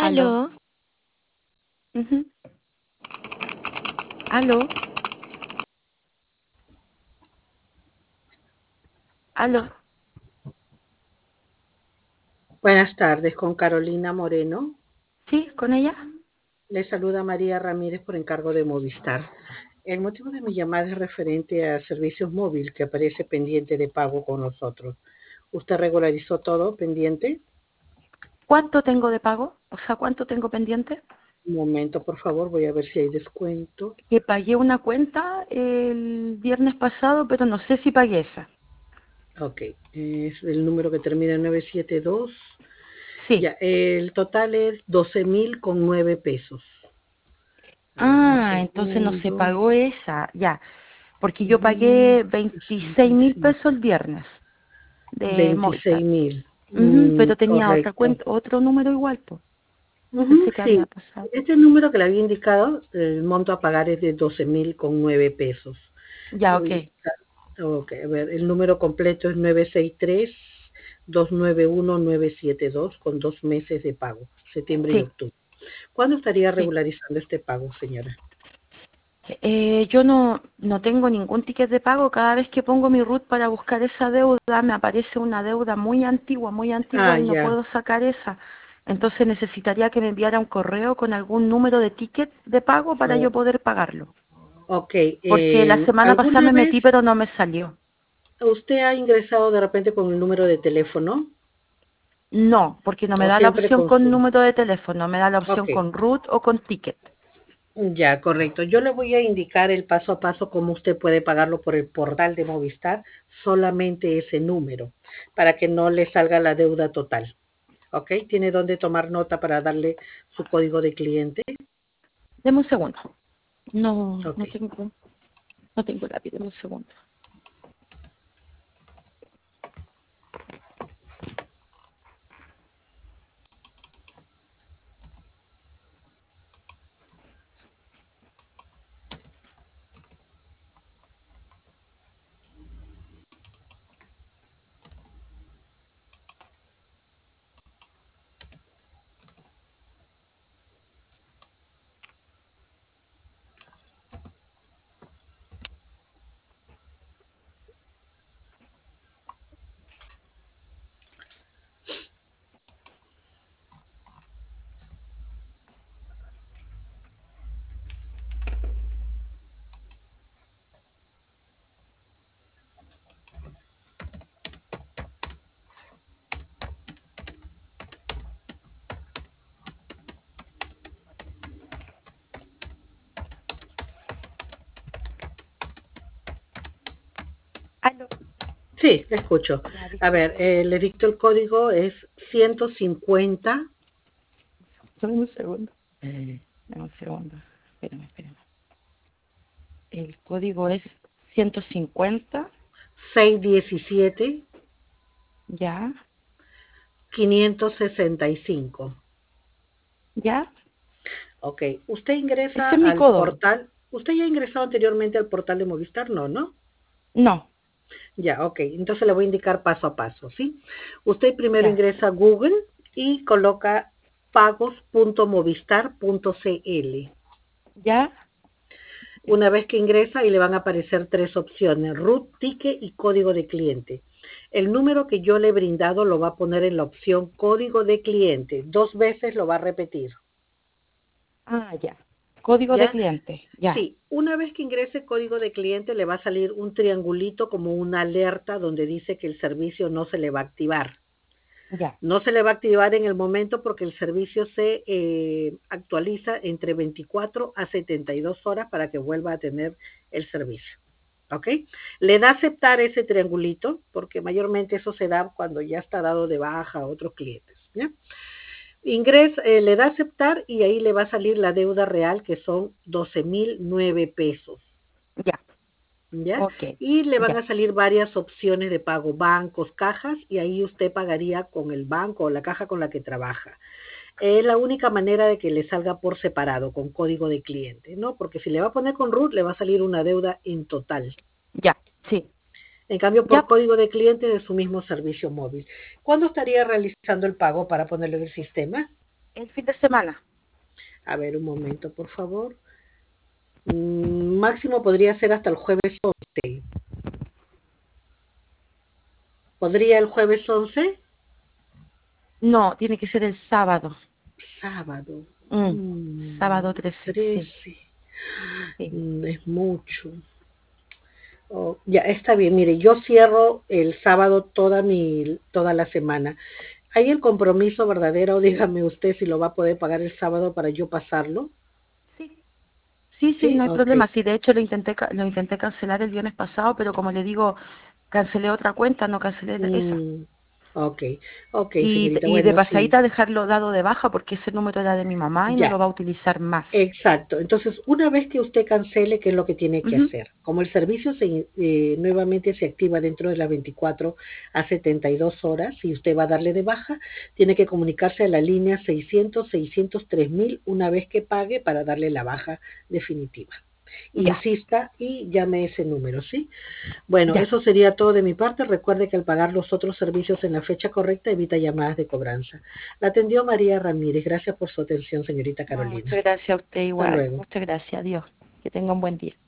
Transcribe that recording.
Aló. Aló, Ujú. Aló, aló. Buenas tardes, con Carolina Moreno. ¿Sí? ¿Con ella? Le saluda María Ramírez por encargo de Movistar. El motivo de mi llamada es referente a servicios móvil que aparece pendiente de pago con nosotros. ¿Usted regularizó todo pendiente? ¿Cuánto tengo de pago? O sea, ¿cuánto tengo pendiente? Un momento, por favor, voy a ver si hay descuento. Que pagué una cuenta el viernes pasado, pero no sé si pagué esa. Ok, es el número que termina en 972. Sí. Ya, el total es 12.009 pesos. A ver, un Ah, entonces no se segundo. pagó esa, ya. Porque yo Ujú, pagué 26.000 pesos 65. el viernes de 26 Movistar. mil. Pero tenía otra Correcto. cuenta, otro número igual, pues. Ujú, Pensé que había sí, pasado. este número que le había indicado, el monto a pagar es de 12.009 pesos. Ya, ok. Ok, a ver, el número completo es 963-291-972 con 2 meses de pago, septiembre y Sí, octubre. ¿Cuándo estaría sí. regularizando este pago, señora? Yo no tengo ningún ticket de pago. Cada vez que pongo mi root para buscar esa deuda, me aparece una deuda muy antigua Ah, y no ya, puedo sacar esa. Entonces necesitaría que me enviara un correo con algún número de ticket de pago para yo oh, poder pagarlo. ok. Porque la semana pasada ¿Alguna me vez metí, pero no me salió. usted ha ingresado de repente con el número de teléfono No, porque no me o da la siempre opción con con su? número de teléfono, me da la Ok. opción con root o con ticket. Ya, correcto. Yo le voy a indicar el paso a paso cómo usted puede pagarlo por el portal de Movistar, solamente ese número, para que no le salga la deuda total. ¿Ok? ¿Tiene dónde tomar nota para darle su código de cliente? Deme un segundo. No, Ok. no tengo lápiz, deme un segundo. Aló. Sí, le escucho. Ya, A ver, disculpe. le dicto el código, es 150. Dame un segundo. Dame un segundo. Espérame. El código es 150. 617 Ya, 565. ya. Ok, usted ingresa Ese es mi al codo. portal. ¿Usted ya ha ingresado anteriormente al portal de Movistar? No, ¿no? No, Ya, ok. Entonces le voy a indicar paso a paso, ¿sí? Usted primero ya, ingresa a Google y coloca pagos.movistar.cl. ya, ya, Una vez que ingresa, y le van a aparecer tres opciones: root, ticket y código de cliente. El número que yo le he brindado lo va a poner en la opción código de cliente. 2 veces lo va a repetir. ya. Código de ¿Ya? cliente, ya, Sí, una vez que ingrese código de cliente le va a salir un triangulito como una alerta donde dice que el servicio no se le va a activar. ya. No se le va a activar en el momento porque el servicio se actualiza entre 24 a 72 horas para que vuelva a tener el servicio. ¿Ok? Le da a aceptar ese triangulito porque mayormente eso se da cuando ya está dado de baja a otros clientes. ¿Ya? Ingresa, le da a aceptar y ahí le va a salir la deuda real que son 12.009 pesos. Ya, ¿Ya? ok, Y le van ya. a salir varias opciones de pago, bancos, cajas, y ahí usted pagaría con el banco o la caja con la que trabaja. Es la única manera de que le salga por separado, con código de cliente, ¿no? Porque si le va a poner con root, le va a salir una deuda en total. Ya, sí. En cambio, por Ya, código de cliente de su mismo servicio móvil. ¿Cuándo estaría realizando el pago para ponerlo en el sistema? el fin de semana. A ver, un momento, por favor. Máximo podría ser hasta el jueves 11. ¿Podría el jueves 11? No, tiene que ser el sábado. Sábado. Mm, sábado 13, sí, 13. sí. Es mucho. Oh, ya está bien, mire, yo cierro el sábado toda la semana. ¿Hay el compromiso verdadero? Dígame usted si lo va a poder pagar el sábado para yo pasarlo. Sí, sí, sí, Sí, no hay ok. problema. Sí, de hecho lo intenté cancelar el viernes pasado, pero como le digo, cancelé otra cuenta, no cancelé esa. Mm, ok, ok, señorita. Y de Bueno, sí, pasadita dejarlo dado de baja porque ese número era de mi mamá y no ya. lo va a utilizar más. Exacto. Entonces, una vez que usted cancele, ¿qué es lo que tiene que Ujú, hacer? Como el servicio nuevamente se activa dentro de las 24 a 72 horas y usted va a darle de baja, tiene que comunicarse a la línea 600-603.000 una vez que pague para darle la baja definitiva. ya, Insista y llame ese número, ¿sí? Bueno, ya. eso sería todo de mi parte. Recuerde que al pagar los otros servicios en la fecha correcta evita llamadas de cobranza. La atendió María Ramírez. Gracias por su atención, señorita No, Carolina. muchas gracias a usted Hasta igual. luego. Muchas gracias. Adiós. Que tenga un buen día.